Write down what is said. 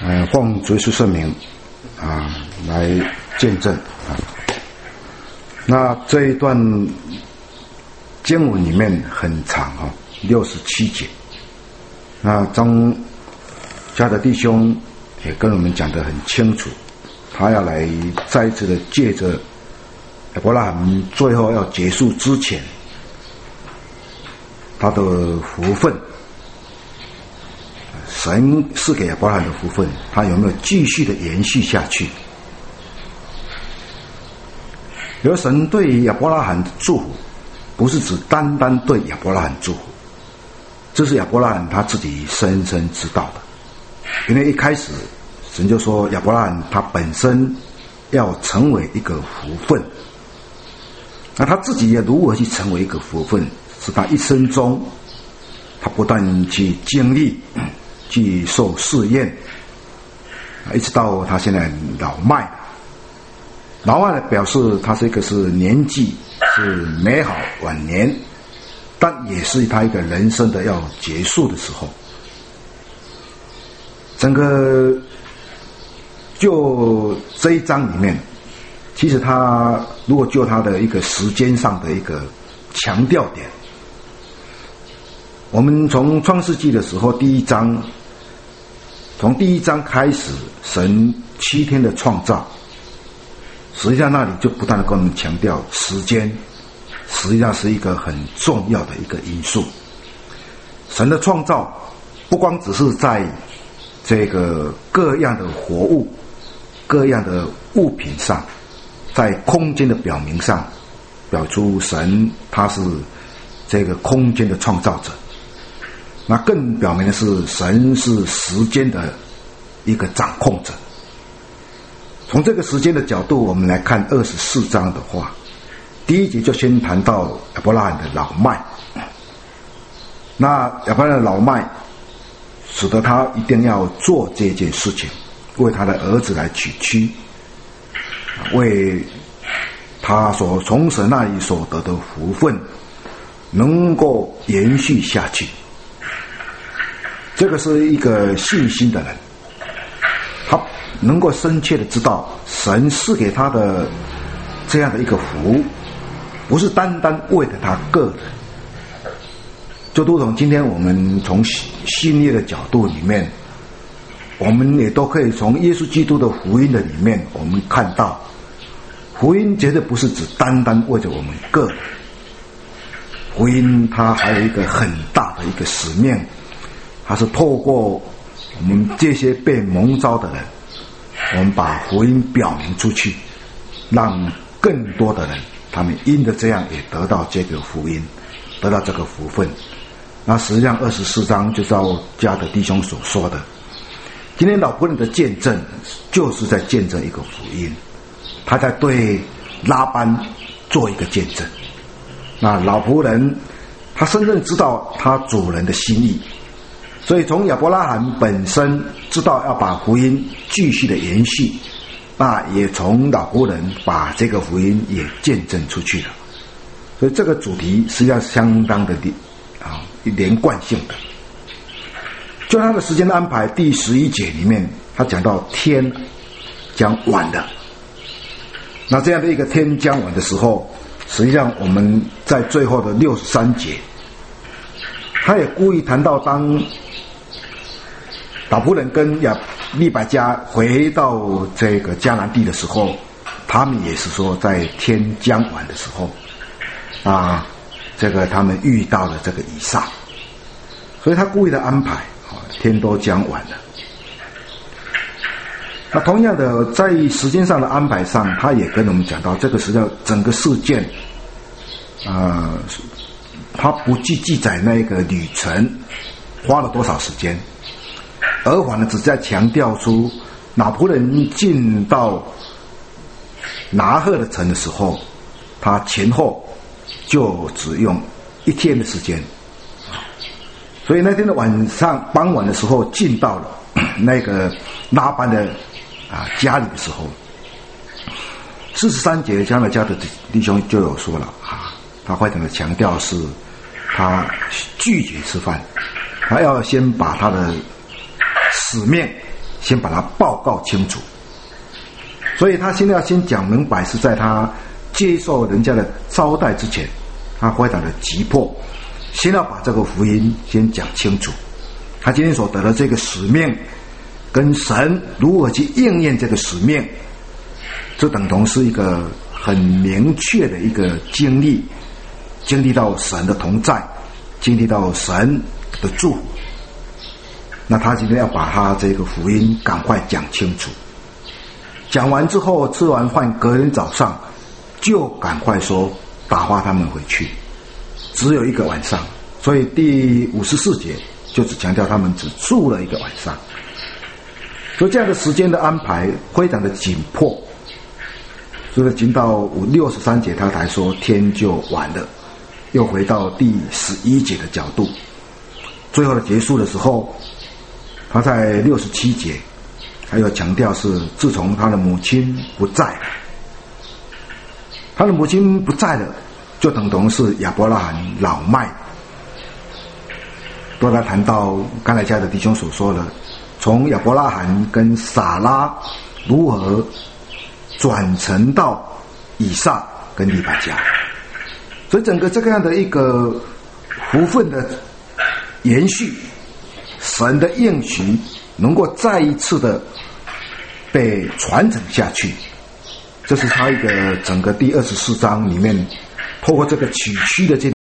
奉主耶稣圣名来见证那这一段经文里面很长67节。那张家的弟兄也跟我们讲得很清楚，他要来再一次的借着亚伯拉罕最后要结束之前，他的福分，神赐给亚伯拉罕的福分，他有没有继续的延续下去？有神对于亚伯拉罕的祝福，不是只单单对亚伯拉罕祝福，这是亚伯拉罕他自己深深知道的。因为一开始神就说亚伯拉罕他本身要成为一个福分，那他自己也如何去成为一个福分，是他一生中他不断去经历，去受试验，一直到他现在老迈的表示他这个是年纪是美好晚年，但也是他一个人生的要结束的时候。整个就这一章里面，其实他如果就他的一个时间上的一个强调点，我们从创世纪的时候从第一章开始，神7天的创造，实际上那里就不断的跟我们强调时间实际上是一个很重要的一个因素。神的创造不光只是在这个各样的活物、各样的物品上，在空间的表明上表出神他是这个空间的创造者。那更表明的是神是时间的一个掌控者。从这个时间的角度，我们来看24章的话，第一节就先谈到亚伯拉罕的老迈。那亚伯拉罕的老迈使得他一定要做这件事情，为他的儿子来娶妻，为他所从神那里所得的福分能够延续下去。这个是一个信心的人，他能够深切的知道神赐给他的这样的一个福，不是单单为了他个人。就如同今天我们从信业的角度里面，我们也都可以从耶稣基督的福音的里面，我们看到福音绝对不是只单单为着我们个人，福音它还有一个很大的一个使命，它是透过我们这些被蒙召的人，我们把福音表明出去，让更多的人他们因着这样也得到这个福音，得到这个福分。那实际上24章就照家的弟兄所说的，今天老仆人的见证就是在见证一个福音，他在对拉班做一个见证。那老仆人他深深知道他主人的心意，所以从亚伯拉罕本身知道要把福音继续的延续，那也从老仆人把这个福音也见证出去了。所以这个主题实际上相当的连贯性的。就他的时间的安排，第11节里面他讲到天将晚了。那这样的一个天将晚的时候，实际上我们在最后的63节，他也故意谈到当老仆人跟利百加回到这个迦南地的时候，他们也是说在天将晚的时候这个他们遇到了这个以撒，所以他故意的安排天都将晚了。那同样的在时间上的安排上，他也跟我们讲到这个实际上整个事件他不记载那个旅程花了多少时间，而反而只在强调出拿仆人进到拿鹤的城的时候，他前后就只用1天的时间。所以那天的傍晚的时候进到了那个拉班的家里的时候，43节加勒家的弟兄就有说了他非常的强调是他拒绝吃饭，他要先把他的使命先把它报告清楚。所以他现在要先讲明白，是在他接受人家的招待之前，他非常的急迫，先要把这个福音先讲清楚。他今天所得的这个使命，跟神如何去应验这个使命，这等同是一个很明确的一个经历，经历到神的同在，经历到神的祝福。那他今天要把他这个福音赶快讲清楚。讲完之后，吃完饭，隔天早上就赶快说打发他们回去，只有一个晚上。所以第54节就只强调他们只住了一个晚上。所以这样的时间的安排非常的紧迫。所以经到63节，他才说天就晚了，又回到第11节的角度。最后的结束的时候，他在67节还有强调是自从他的母亲不在了，他的母亲不在了，就等同是亚伯拉罕老迈。都来谈到刚才家的弟兄所说的，从亚伯拉罕跟撒拉如何转成到以撒跟利百加，所以整个这个样的一个福分的延续，神的应许能够再一次的被传承下去，这是他一个整个第24章里面透过这个曲曲的这